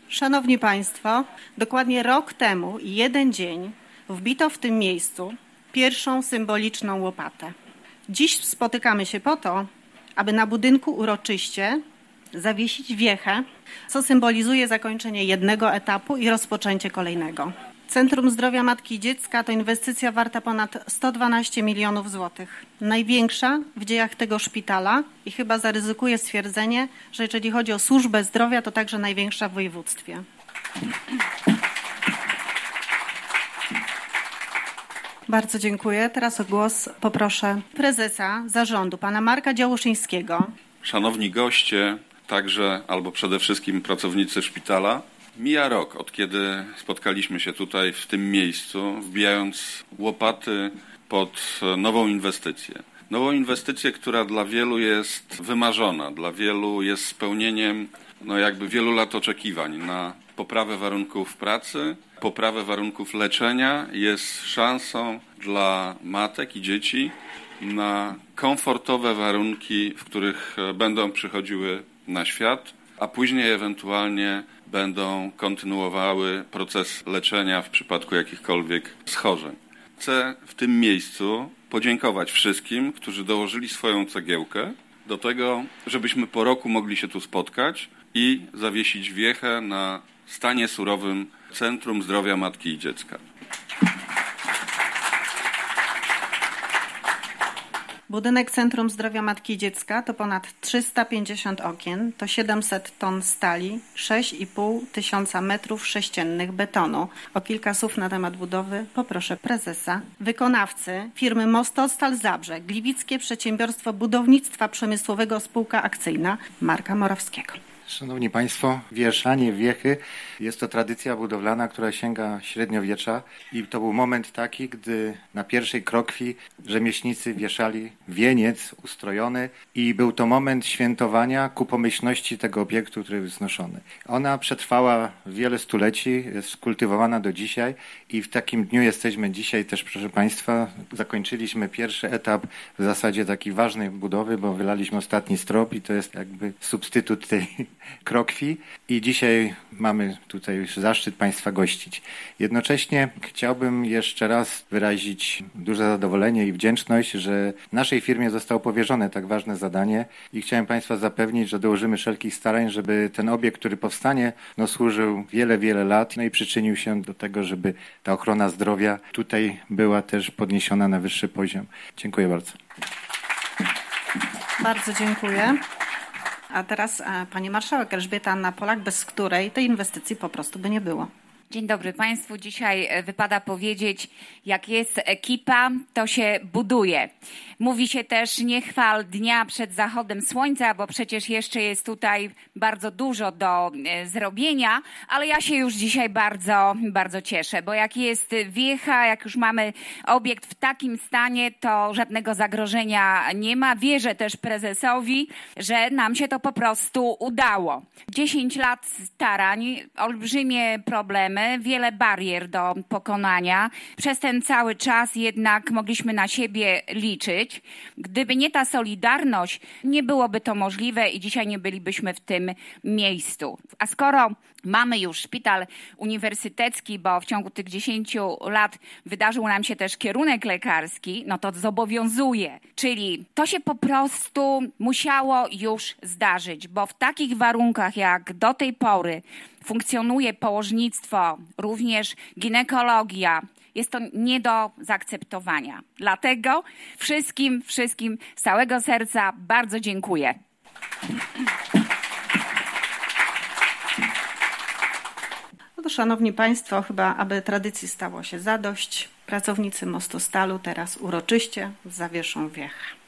Szanowni Państwo, dokładnie rok temu i jeden dzień wbito w tym miejscu pierwszą symboliczną łopatę. Dziś spotykamy się po to, aby na budynku uroczyście zawiesić wiechę, co symbolizuje zakończenie jednego etapu i rozpoczęcie kolejnego. Centrum Zdrowia Matki i Dziecka to inwestycja warta ponad 112 milionów złotych. Największa w dziejach tego szpitala i chyba zaryzykuję stwierdzenie, że jeżeli chodzi o służbę zdrowia, to także największa w województwie. Bardzo dziękuję. Teraz o głos poproszę prezesa zarządu, pana Marka Działoszyńskiego. Szanowni goście, także albo przede wszystkim pracownicy szpitala. Mija rok, od kiedy spotkaliśmy się tutaj w tym miejscu, wbijając łopaty pod nową inwestycję. Nową inwestycję, która dla wielu jest wymarzona, dla wielu jest spełnieniem wielu lat oczekiwań na poprawę warunków pracy, poprawę warunków leczenia, jest szansą dla matek i dzieci na komfortowe warunki, w których będą przychodziły na świat, a później ewentualnie będą kontynuowały proces leczenia w przypadku jakichkolwiek schorzeń. Chcę w tym miejscu podziękować wszystkim, którzy dołożyli swoją cegiełkę do tego, żebyśmy po roku mogli się tu spotkać i zawiesić wiechę na stanie surowym Centrum Zdrowia Matki i Dziecka. Budynek Centrum Zdrowia Matki i Dziecka to ponad 350 okien, to 700 ton stali, 6,5 tysiąca metrów sześciennych betonu. O kilka słów na temat budowy poproszę prezesa. Wykonawcy firmy Mostostal Zabrze, Gliwickie Przedsiębiorstwo Budownictwa Przemysłowego Spółka Akcyjna Marka Morawskiego. Szanowni Państwo, wieszanie wiechy jest to tradycja budowlana, która sięga średniowiecza i to był moment taki, gdy na pierwszej krokwi rzemieślnicy wieszali wieniec ustrojony i był to moment świętowania ku pomyślności tego obiektu, który był wznoszony. Ona przetrwała wiele stuleci, jest kultywowana do dzisiaj i w takim dniu jesteśmy dzisiaj też, proszę Państwa, zakończyliśmy pierwszy etap w zasadzie takiej ważnej budowy, bo wylaliśmy ostatni strop i to jest jakby substytut tej krokwi i dzisiaj mamy tutaj już zaszczyt Państwa gościć. Jednocześnie chciałbym jeszcze raz wyrazić duże zadowolenie i wdzięczność, że naszej firmie zostało powierzone tak ważne zadanie i chciałem Państwa zapewnić, że dołożymy wszelkich starań, żeby ten obiekt, który powstanie, służył wiele, wiele lat i przyczynił się do tego, żeby ta ochrona zdrowia tutaj była też podniesiona na wyższy poziom. Dziękuję bardzo. Bardzo dziękuję. A teraz pani marszałek Elżbieta Anna Polak, bez której tej inwestycji po prostu by nie było. Dzień dobry Państwu. Dzisiaj wypada powiedzieć, jak jest ekipa, to się buduje. Mówi się też nie chwal dnia przed zachodem słońca, bo przecież jeszcze jest tutaj bardzo dużo do zrobienia, ale ja się już dzisiaj bardzo, bardzo cieszę, bo jak jest wiecha, jak już mamy obiekt w takim stanie, to żadnego zagrożenia nie ma. Wierzę też prezesowi, że nam się to po prostu udało. 10 lat starań, olbrzymie problemy, wiele barier do pokonania. Przez ten cały czas jednak mogliśmy na siebie liczyć. Gdyby nie ta solidarność, nie byłoby to możliwe i dzisiaj nie bylibyśmy w tym miejscu. A skoro mamy już szpital uniwersytecki, bo w ciągu tych 10 lat wydarzył nam się też kierunek lekarski, no to zobowiązuje. Czyli to się po prostu musiało już zdarzyć, bo w takich warunkach jak do tej pory funkcjonuje położnictwo, również ginekologia, jest to nie do zaakceptowania. Dlatego wszystkim z całego serca bardzo dziękuję. No to szanowni Państwo, chyba aby tradycji stało się zadość, pracownicy Mostostalu teraz uroczyście zawieszą wiechę.